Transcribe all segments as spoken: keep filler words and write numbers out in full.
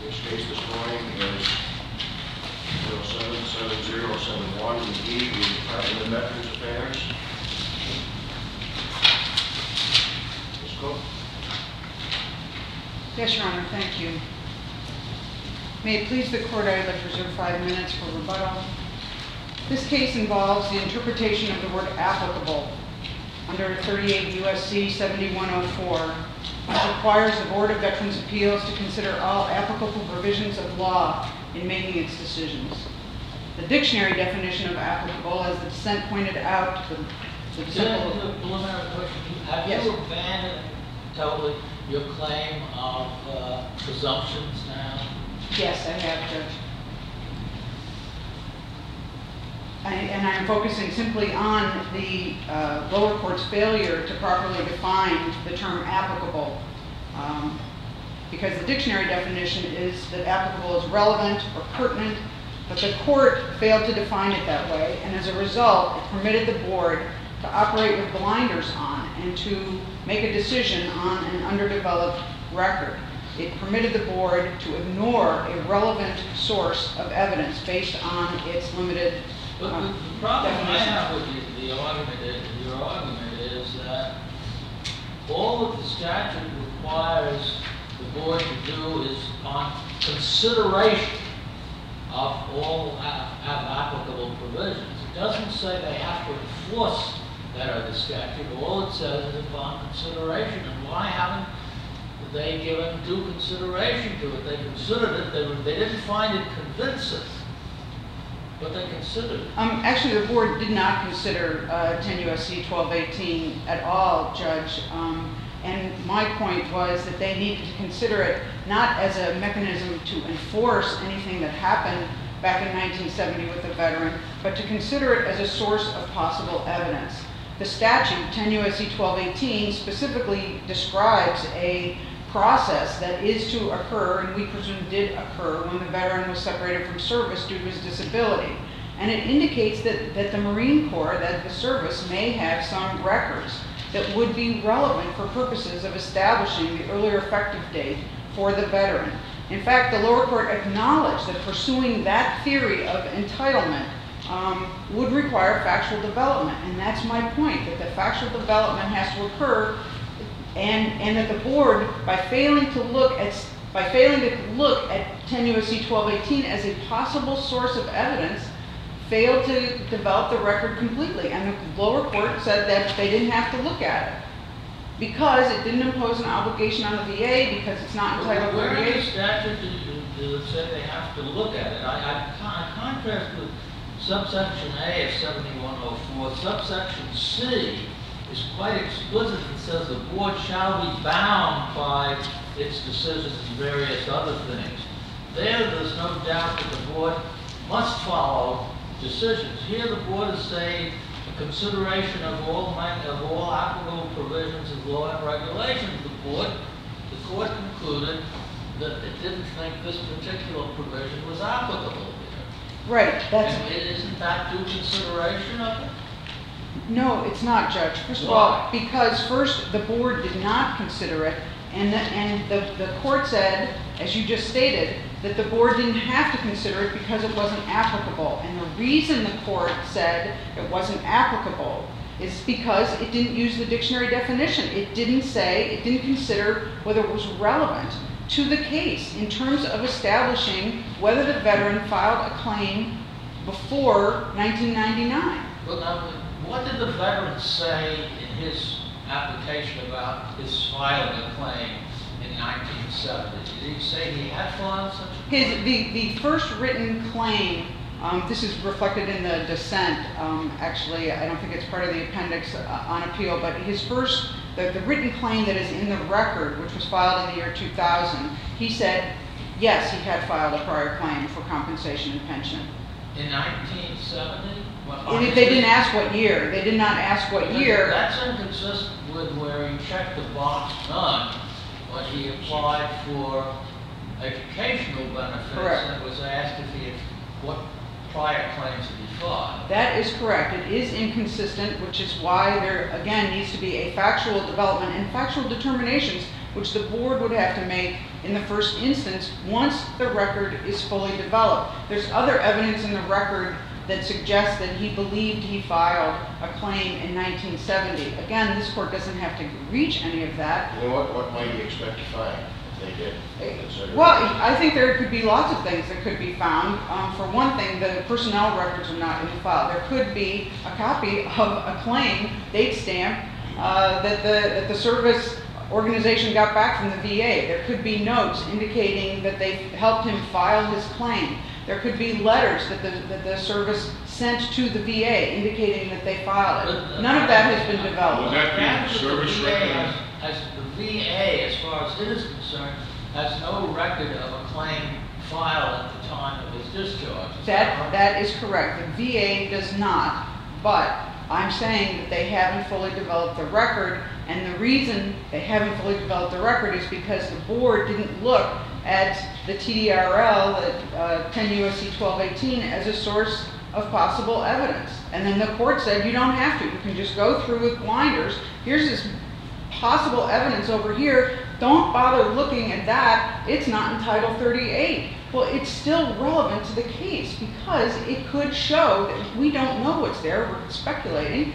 This case this morning is zero seven seven zero seven one McGee v. Department of Veterans Affairs. Miz Cook. Yes, Your Honor, thank you. May it please the Court, I would like to reserve five minutes for rebuttal. This case involves the interpretation of the word applicable under thirty-eight U S C seventy-one oh four, which requires the Board of Veterans' Appeals to consider all applicable provisions of law in making its decisions. The dictionary definition of applicable, as the dissent pointed out, the, the simple... Have yes. you abandoned totally your claim of uh, presumptions now? Yes, I have, Judge. I, and I'm focusing simply on the uh, lower court's failure to properly define the term applicable, um, because the dictionary definition is that applicable is relevant or pertinent, but the court failed to define it that way, and as a result, it permitted the board to operate with blinders on and to make a decision on an underdeveloped record. It permitted the board to ignore a relevant source of evidence based on its limited But uh, the, the problem I definition. have with the, the argument, is, your argument is that all that the statute requires the board to do is on consideration of all a- applicable provisions. It doesn't say they have to enforce that of the statute. All it says is upon consideration. And why haven't they given due consideration to it? They considered it. They, were, they didn't find it convincing, but they considered it. Um, actually, the board did not consider uh, ten U S C twelve eighteen at all, Judge. Um, and my point was that they needed to consider it not as a mechanism to enforce anything that happened back in nineteen seventy with the veteran, but to consider it as a source of possible evidence. The statute, ten U S C twelve eighteen, specifically describes a process that is to occur, and we presume did occur, when the veteran was separated from service due to his disability. And it indicates that, that the Marine Corps, that the service, may have some records that would be relevant for purposes of establishing the earlier effective date for the veteran. In fact, the lower court acknowledged that pursuing that theory of entitlement um, would require factual development. And that's my point, that the factual development has to occur, and, and that the board, by failing to look at by failing to look at ten U S C twelve eighteen as a possible source of evidence, failed to develop the record completely. And the lower court said that they didn't have to look at it because it didn't impose an obligation on the V A, because it's not entitled to Where V in the A. statute does it say they have to look at it? I, I, I contrast with subsection A of seventy-one oh four. Subsection C is quite explicit. It says the board shall be bound by its decisions and various other things. There, there's no doubt that the board must follow decisions. Here, the board is saying a consideration of all of all applicable provisions of law and regulations. The board, the court concluded that it didn't think this particular provision was applicable here. Right. That's And it isn't that due consideration of it? No, it's not, Judge. First of Why? all, because first, the board did not consider it, and the, and the, the court said, as you just stated, that the board didn't have to consider it because it wasn't applicable. And the reason the court said it wasn't applicable is because it didn't use the dictionary definition. It didn't say, it didn't consider whether it was relevant to the case in terms of establishing whether the veteran filed a claim before nineteen ninety-nine. Well, now, what did the veteran say in his application about his filing a claim in nineteen seventy? Did he say he had filed such a claim? His, the, the first written claim, um, this is reflected in the dissent, um, actually, I don't think it's part of the appendix uh, on appeal, but his first, the, the written claim that is in the record, which was filed in the year two thousand, he said, yes, he had filed a prior claim for compensation and pension. In nineteen seventy? And if they didn't ask what year. They did not ask what year. That's inconsistent with where he checked the box none when he applied for educational benefits. Correct. And was asked if he had, what prior claims had he filed. That is correct. It is inconsistent, which is why there, again, needs to be a factual development and factual determinations which the board would have to make in the first instance once the record is fully developed. There's other evidence in the record that suggests that he believed he filed a claim in nineteen seventy. Again, this court doesn't have to reach any of that. Well, what, what might you expect to find if they did consider it? Well, I think there could be lots of things that could be found. Um, for one thing, the personnel records are not in the file. There could be a copy of a claim, date stamp, uh, that the that the service organization got back from the V A. There could be notes indicating that they helped him file his claim. There could be letters that the, that the service sent to the V A indicating that they filed it. None of that has been developed. Would that be Perhaps the the service V A record? has- As the V A, as far as it is concerned, has no record of a claim filed at the time of his discharge. Is That, right? that is correct. The V A does not, but I'm saying that they haven't fully developed the record, and the reason they haven't fully developed the record is because the board didn't look at the T D R L, the uh, ten U S C twelve eighteen, as a source of possible evidence. And then the court said, you don't have to. You can just go through with blinders. Here's this possible evidence over here. Don't bother looking at that. It's not in Title thirty-eight. Well, it's still relevant to the case because it could show that we don't know what's there. We're speculating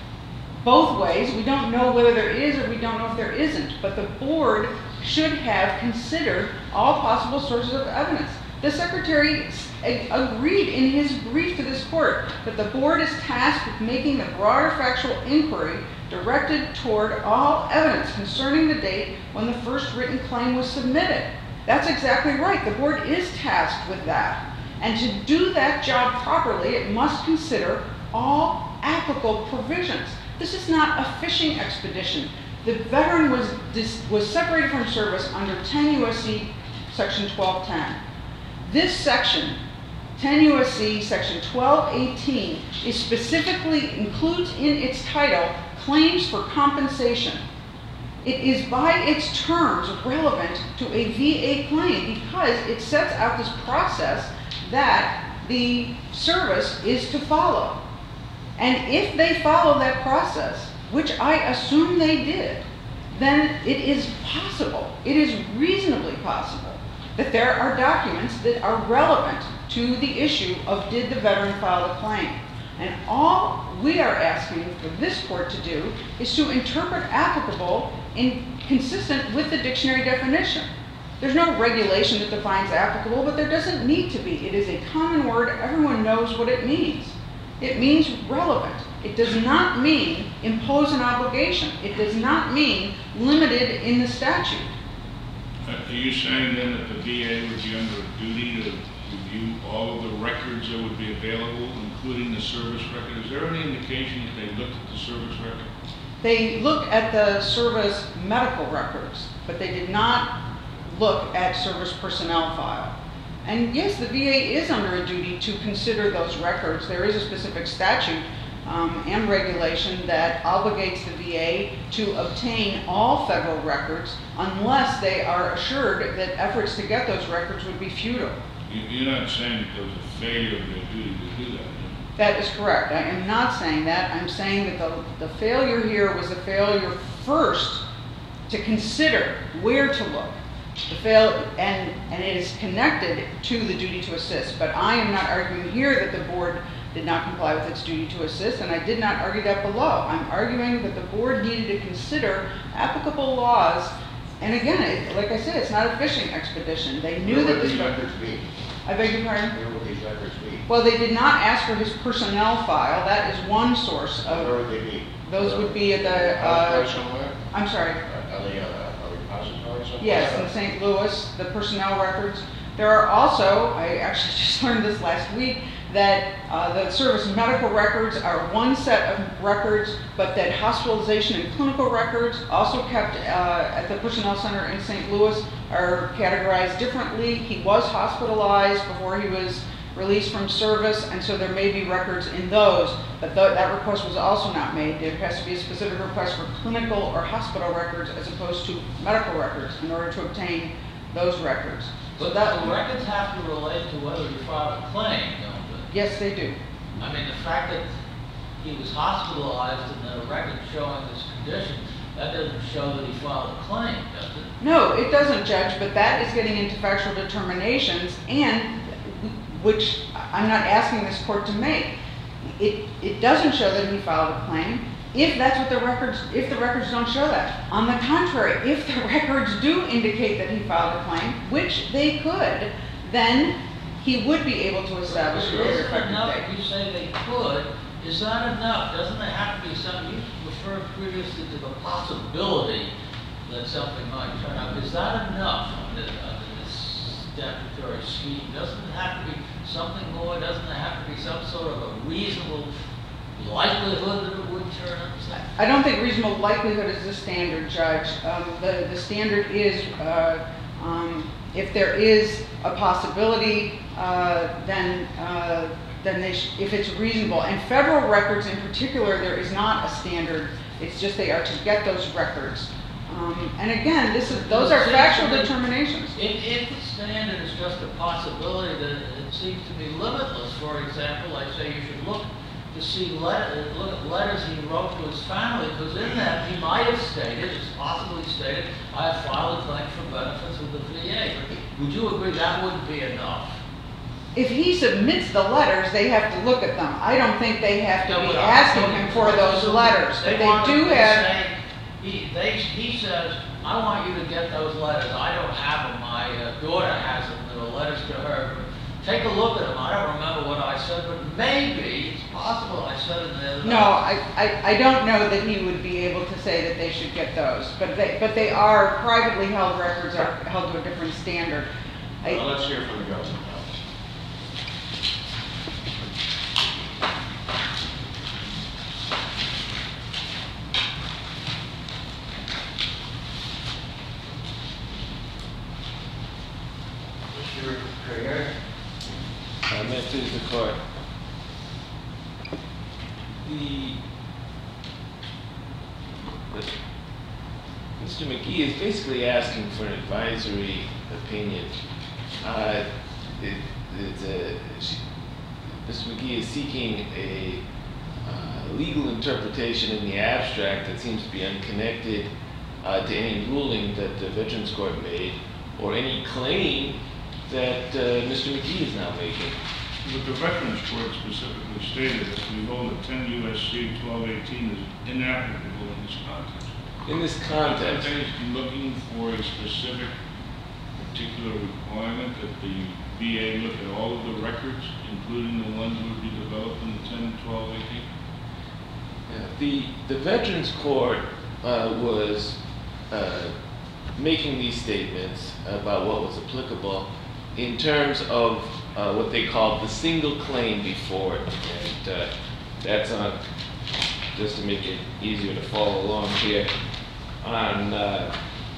both ways. We don't know whether there is or we don't know if there isn't. But the board should have considered all possible sources of evidence. The Secretary agreed in his brief to this court that the board is tasked with making the broader factual inquiry directed toward all evidence concerning the date when the first written claim was submitted. That's exactly right. The board is tasked with that. And to do that job properly, it must consider all applicable provisions. This is not a fishing expedition. The veteran was, dis- was separated from service under ten U S C section twelve ten. This section, ten U S C section twelve eighteen, is specifically includes in its title claims for compensation. It is by its terms relevant to a V A claim because it sets out this process that the service is to follow. And if they follow that process, which I assume they did, then it is possible, it is reasonably possible, that there are documents that are relevant to the issue of did the veteran file a claim. And all we are asking for this court to do is to interpret applicable in consistent with the dictionary definition. There's no regulation that defines applicable, but there doesn't need to be. It is a common word. Everyone knows what it means. It means relevant. It does not mean impose an obligation. It does not mean limited in the statute. Are you saying then that the V A would be under a duty to review all of the records that would be available, including the service record? Is there any indication that they looked at the service record? They looked at the service medical records, but they did not look at service personnel file. And yes, the V A is under a duty to consider those records. There is a specific statute um, and regulation that obligates the V A to obtain all federal records unless they are assured that efforts to get those records would be futile. You- You're not saying that there was a failure of their duty to do that, are you? That is correct. I am not saying that. I'm saying that the, the failure here was a failure first to consider where to look. The fail, and, and it is connected to the duty to assist. But I am not arguing here that the board did not comply with its duty to assist, and I did not argue that below. I'm arguing that the board needed to consider applicable laws. And again, it, like I said, it's not a fishing expedition. They knew Where that would this. these records be? I beg your pardon? Where would these records be? Well, they did not ask for his personnel file. That is one source Where of. would they be? Those would be at the. Repository Uh, somewhere? I'm sorry. Are they uh, a repository somewhere? Yes, in Saint Louis, the personnel records. There are also, I actually just learned this last week, that uh, the service medical records are one set of records, but that hospitalization and clinical records also kept uh, at the personnel center in Saint Louis are categorized differently. He was hospitalized before he was released from service, and so there may be records in those, but th- that request was also not made. There has to be a specific request for clinical or hospital records as opposed to medical records in order to obtain those records. So But that the records have to relate to whether you filed a claim, don't they? yes, they do. I mean, the fact that he was hospitalized and the record showing this condition that doesn't show that he filed a claim, does it? No, it doesn't, Judge, but that is getting into factual determinations, and which I'm not asking this court to make. It, it doesn't show that he filed a claim if that's what the records, if the records don't show that. On the contrary, if the records do indicate that he filed a claim, which they could, then he would be able to establish a greater Isn't effective enough, date. if you say they could, is that enough? Doesn't there have to be some, you referred previously to the possibility that something might turn up. Is that enough under, under this statutory scheme? Doesn't it have to be something more? Doesn't there have to be some sort of a reasonable likelihood that it would turn up? I don't think reasonable likelihood is the standard, Judge. Um, the, the standard is uh, um, if there is a possibility, uh, then uh, then they sh if it's reasonable. And federal records in particular, there is not a standard. It's just they are to get those records. Um, and again, this is those are factual determinations. If, if the standard is just a possibility, then it seems to be limitless. For example, I say you should look to see letter, look at letters he wrote to his family, because in that he might have stated, it's possibly stated, I have filed a claim for benefits with the V A. Would you agree that wouldn't be enough? If he submits the letters, they have to look at them. I don't think they have to No, be but asking I'm- him for those letters, but they want do him to have. say- He, they, he says, I want you to get those letters. I don't have them. My uh, daughter has them. There are letters to her. Take a look at them. I don't remember what I said, but maybe it's possible I said it there. No, I, I, I don't know that he would be able to say that they should get those, but they, but they are privately held records are held to a different standard. I- Well, let's hear from the government now. Mister Carrier? I met through the court. The, the Mister McGee is basically asking for an advisory opinion. Uh, it, it's a, she, Mister McGee is seeking a uh, legal interpretation in the abstract that seems to be unconnected uh, to any ruling that the Veterans Court made or any claim that uh, Mister McGee is now making. But the Veterans Court specifically stated that we hold that ten U S C twelve eighteen is inapplicable in this context. In this Are context, they looking for a specific particular requirement that the V A look at all of the records, including the ones that would be developed in the ten, twelve, eighteen? yeah, the, the Veterans Court uh, was uh, making these statements about what was applicable in terms of uh, what they called the single claim before it. And uh, that's on, just to make it easier to follow along here, on uh,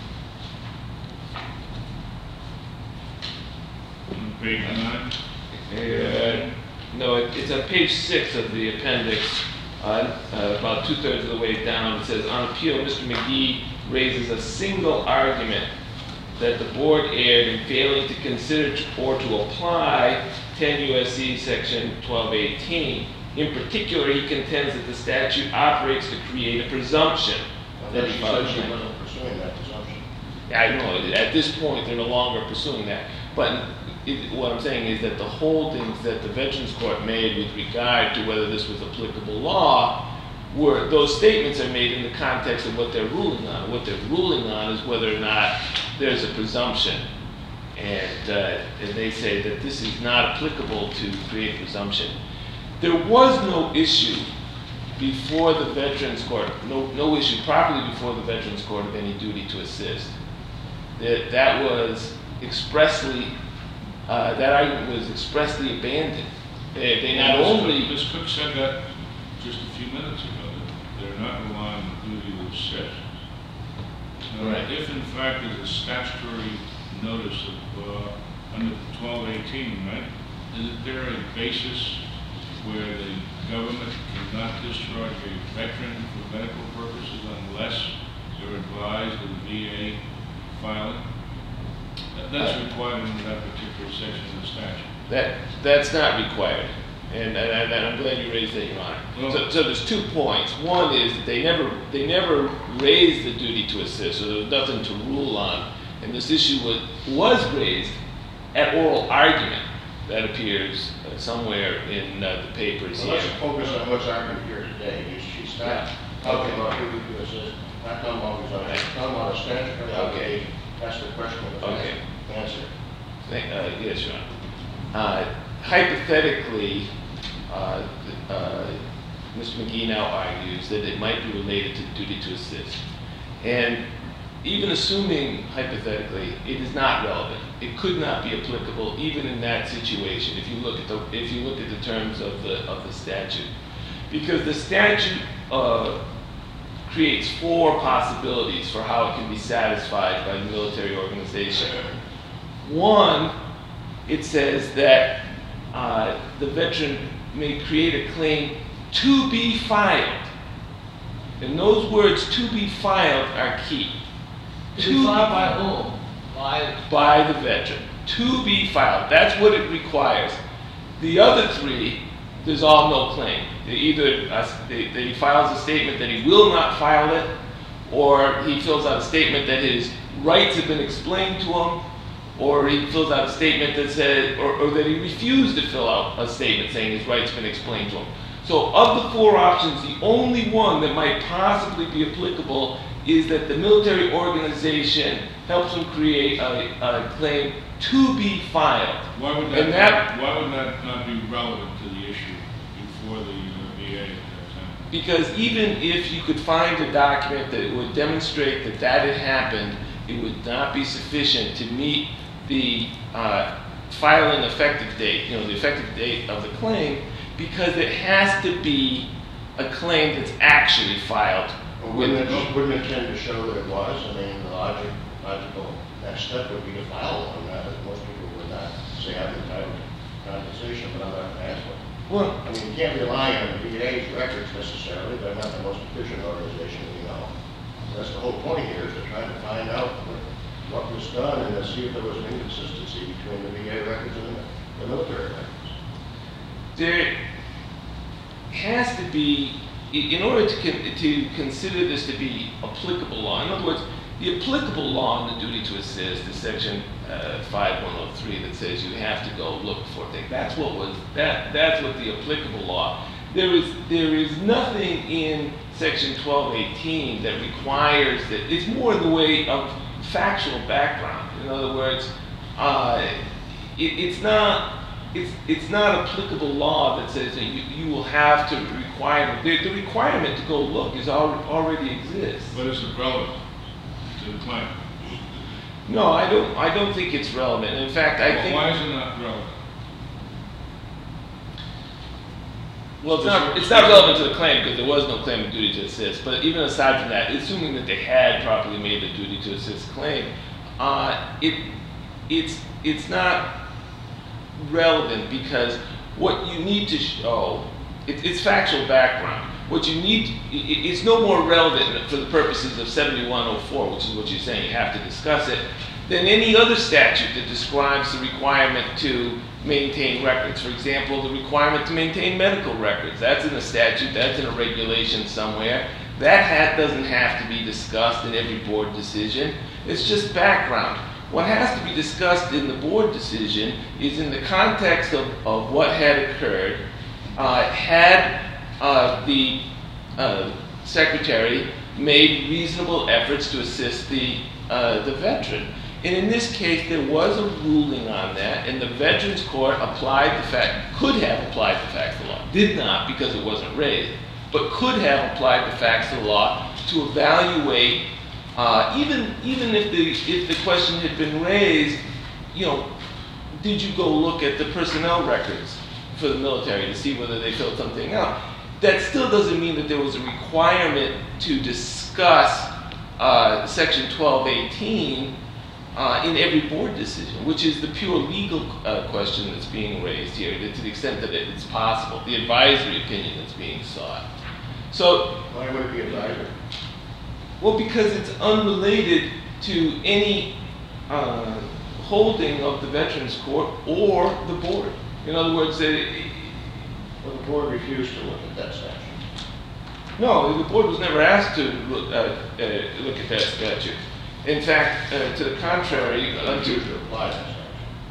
On page nine? Uh, no, it, it's on page six of the appendix, uh, uh, about two-thirds of the way down. It says, on appeal, Mister McGee raises a single argument that the board erred in failing to consider to- or to apply ten U S C section twelve eighteen. In particular, he contends that the statute operates to create a presumption I that thought he you filed a said she claim. wasn't pursuing that presumption. I know, at this point, they're no longer pursuing that. But it, what I'm saying is that the holdings that the Veterans Court made with regard to whether this was applicable law, were, those statements are made in the context of what they're ruling on. What they're ruling on is whether or not there's a presumption. And, uh, and they say that this is not applicable to create presumption. There was no issue before the Veterans Court, no, no issue properly before the Veterans Court of any duty to assist. That, that was expressly, uh, that argument was expressly abandoned. They, they not Miz only, Miz Cook said that just a few minutes ago, that they're not relying on the duty to assist. Now, Right. if in fact there's a statutory notice of, uh, under twelve eighteen, right? Isn't there a basis where the government cannot discharge a veteran for medical purposes unless they're advised of the V A filing? That- That's required in that particular section of the statute. that, that's not required. And, and, and I'm glad you raised that, Your Honor. Well- So, so there's two points. One is that they never, they never raised the duty to assist, so there was nothing to rule on. And this issue was, was raised at oral argument that appears uh, somewhere in uh, the papers Well, here. let's focus on what's argued here today. She's she's not talking about duty to assist, not talking about results, she's talking about a statutory obligation. That's the question of the Okay. answer. Thank- uh, yes, Your Honor. Uh, hypothetically, uh, uh, Mister McGee now argues that it might be related to duty to assist. And even assuming hypothetically, it is not relevant. It could not be applicable even in that situation if you look at the, if you look at the terms of the, of the statute. Because the statute uh, creates four possibilities for how it can be satisfied by the military organization. One, it says that uh, the veteran may create a claim to be filed. And those words, to be filed, are key. To be filed by whom? By, By the veteran. To be filed. That's what it requires. The other three, there's all no claim. They either uh, they, they he files a statement that he will not file it, or he fills out a statement that his rights have been explained to him, or he fills out a statement that says, or, or that he refused to fill out a statement saying his rights have been explained to him. So of the four options, the only one that might possibly be applicable is that the military organization helps him create a, a claim to be filed. Why would that, And that- why would that not be relevant to the issue before the uh, V A at that time? Because even if you could find a document that would demonstrate that that had happened, it would not be sufficient to meet the uh, filing effective date, you know, the effective date of the claim, because it has to be a claim that's actually filed. Well, Wouldn't it, wouldn't it tend to show that it was? I mean, the logic, logical next step would be to file one. That most people would not say I'm entitled to compensation, but I'm not going to ask one. Well, I mean, you can't rely on the V A's records necessarily. They're not the most efficient organization we know. That's the whole point here, is to try to find out what, what was done and to see if there was an inconsistency between the V A records and the, the military records. there has to be, in order to, con- to consider this to be applicable law, in other words, the applicable law on the duty to assist is section uh, five one oh three that says you have to go look for things. That's what was, that, that's what the applicable law. There is, there is nothing in section twelve eighteen that requires that, it's more in the way of factual background. In other words, uh, it, it's not, It's, it's not applicable law that says that you, you will have to require, the, the requirement to go look is al- already exists. But is it relevant to the claim? No, I don't, I don't think it's relevant. In fact, I Well, think, why is it not relevant? well, it's not, it's not relevant to the claim because there was no claim of duty to assist. But even aside from that, assuming that they had properly made a duty to assist claim, uh, it, it's, it's not relevant because what you need to show, it, it's factual background. What you need, it, it's no more relevant for the purposes of seventy-one oh four, which is what you're saying, you have to discuss it, than any other statute that describes the requirement to maintain records. For example, the requirement to maintain medical records. That's in a statute, that's in a regulation somewhere. That hat doesn't have to be discussed in every board decision. It's just background. What has to be discussed in the board decision is in the context of, of what had occurred. Uh, had uh, the uh, secretary made reasonable efforts to assist the, uh, the veteran? And in this case, there was a ruling on that, and the Veterans Court applied the fact, could have applied the facts of the law, did not because it wasn't raised, but could have applied the facts of the law to evaluate. Uh, even even if the if the question had been raised, you know, did you go look at the personnel records for the military to see whether they filled something out? That still doesn't mean that there was a requirement to discuss uh, section twelve eighteen uh, in every board decision, which is the pure legal uh, question that's being raised here, to the extent that it's possible, the advisory opinion that's being sought. So, Why would it be advisory? well, because it's unrelated to any uh, holding of the Veterans Court or the board. In other words, it, Well, the board refused to look at that statute. No, the board was never asked to look, uh, uh, look at that statute. In fact, uh, to the contrary, uh, Refused to, to apply that statute.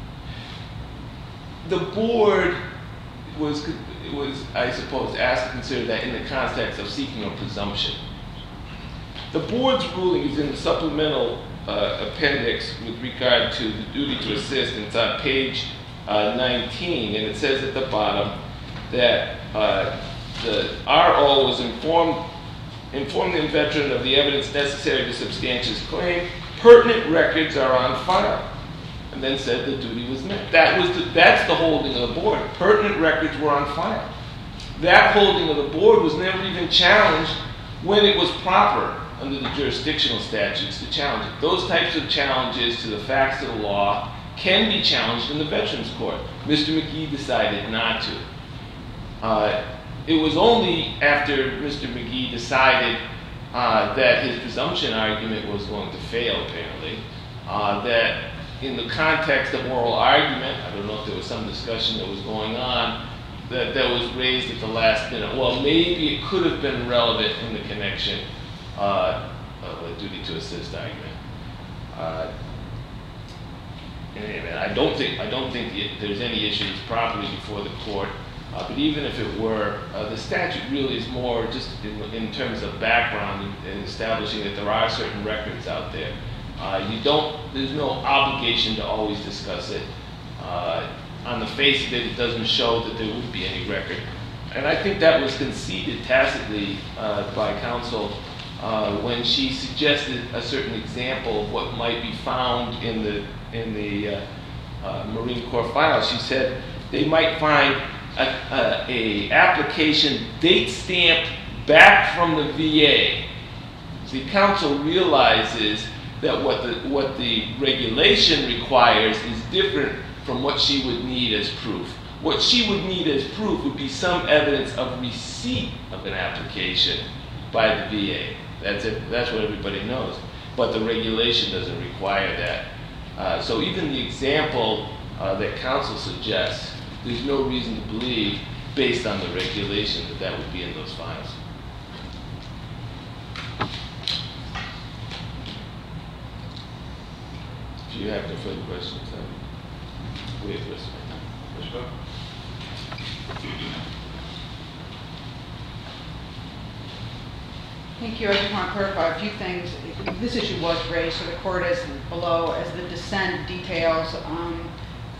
the board was, was, I suppose, asked to consider that in the context of seeking a presumption. The board's ruling is in the supplemental uh, appendix with regard to the duty to assist, and it's on page uh, nineteen, and it says at the bottom that uh, the R O was informed, informed the veteran of the evidence necessary to substantiate his claim. Pertinent records are on file. And then said the duty was met. That was the, that's the holding of the board. Pertinent records were on file. That holding of the board was never even challenged when it was proper under the jurisdictional statutes to challenge it. Those types of challenges to the facts of the law can be challenged in the Veterans Court. Mister McGee decided not to. Uh, it was only after Mister McGee decided uh, that his presumption argument was going to fail, apparently, uh, that in the context of oral argument, I don't know if there was some discussion that was going on, that, that was raised at the last minute. Well, maybe it could have been relevant in the connection uh, of a duty to assist argument. Uh, in any event, I don't think I don't think the, there's any issues properly before the court. Uh, but even if it were, uh, the statute really is more just in, in terms of background and establishing that there are certain records out there. Uh, you don't, there's no obligation to always discuss it. Uh, on the face of it, it doesn't show that there would be any record. And I think that was conceded tacitly uh, by counsel uh, when she suggested a certain example of what might be found in the, in the uh, uh, Marine Corps files. She said they might find a, a, a application date stamped back from the V A. The counsel realizes that what the, what the regulation requires is different from what she would need as proof. What she would need as proof would be some evidence of receipt of an application by the V A. That's it. That's what everybody knows. But the regulation doesn't require that. Uh, so even the example uh, that counsel suggests, there's no reason to believe, based on the regulation, that that would be in those files. If you have no further questions, then we address them. Let's go. Thank you. I just want to clarify a few things. This issue was raised, so the court is below, as the dissent details. Um,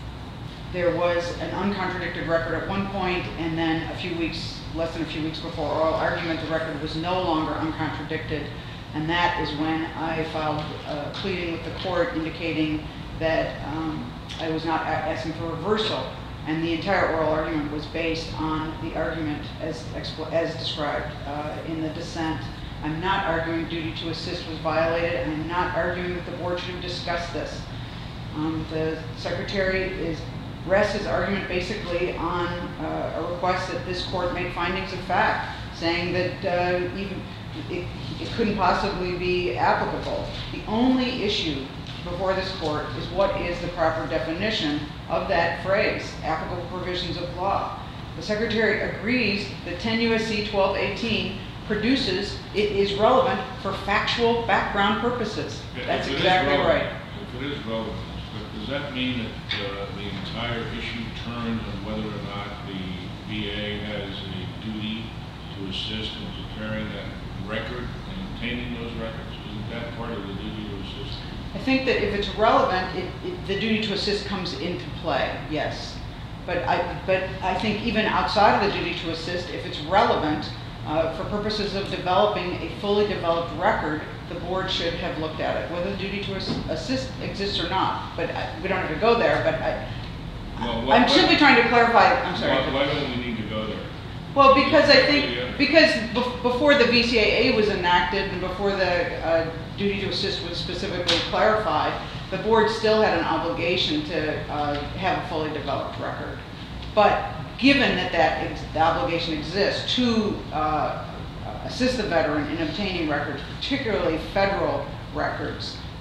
there was an uncontradicted record at one point, and then a few weeks, less than a few weeks before oral argument, the record was no longer uncontradicted. And that is when I filed a pleading with the court indicating that um, I was not asking for reversal. And the entire oral argument was based on the argument as, as described uh, in the dissent. I'm not arguing duty to assist was violated, and I'm not arguing that the board should have discussed this. Um, the secretary is, rests his argument basically on uh, a request that this court make findings of fact, saying that uh, even it, it couldn't possibly be applicable. The only issue before this court is what is the proper definition of that phrase, applicable provisions of law. The secretary agrees that ten U S C twelve eighteen produces, it is relevant for factual background purposes. If That's it is exactly relevant- right. If it is relevant, but does that mean that uh, the entire issue turns on whether or not the V A has a duty to assist in preparing that record and obtaining those records? Isn't that part of the duty to assist? I think that if it's relevant, it, it, the duty to assist comes into play, yes. But I, but I think even outside of the duty to assist, if it's relevant, uh, for purposes of developing a fully developed record, the board should have looked at it, whether the duty to assist exists or not. But I, we don't have to go there, but I, Well, what- I'm simply trying to clarify, I'm sorry. Why, why don't we need to go there? Well, because I think, Yeah. because bef- before the V C A A was enacted and before the uh, duty to assist was specifically clarified, the board still had an obligation to uh, have a fully developed record. But given that that ex- the obligation exists to uh, assist the veteran in obtaining records, particularly federal records,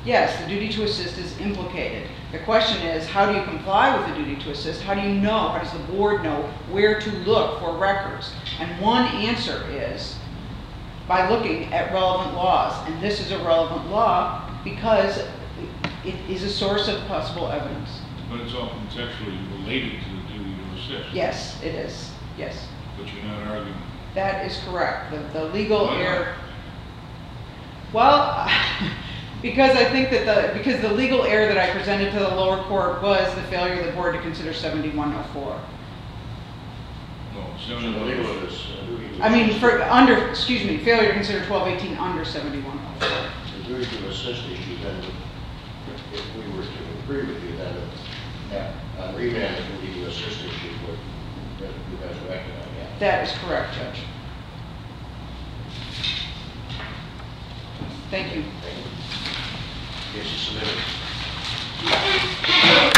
yes, the duty to assist is implicated. The question is, how do you comply with the duty to assist? How do you know, how does the board know where to look for records? And one answer is by looking at relevant laws. And this is a relevant law because it is a source of possible evidence. But it's all contextually related to the duty to assist. Yes, it is, yes. But you're not arguing. That is correct. The, the legal Why not? error. Well, because I think that the, because the legal error that I presented to the lower court was the failure of the board to consider seventy-one oh four. No, So the seventy-one legal oh four. is, uh, duty to I mean, assist- for, under, excuse me, failure to consider twelve eighteen under seventy-one oh four. The duty to assist issue, then, if we were to agree with you, then, yeah, on remand, the duty to assist issue would, that you guys recognize, yeah. That is correct, Judge. Thank you. Case is submitted.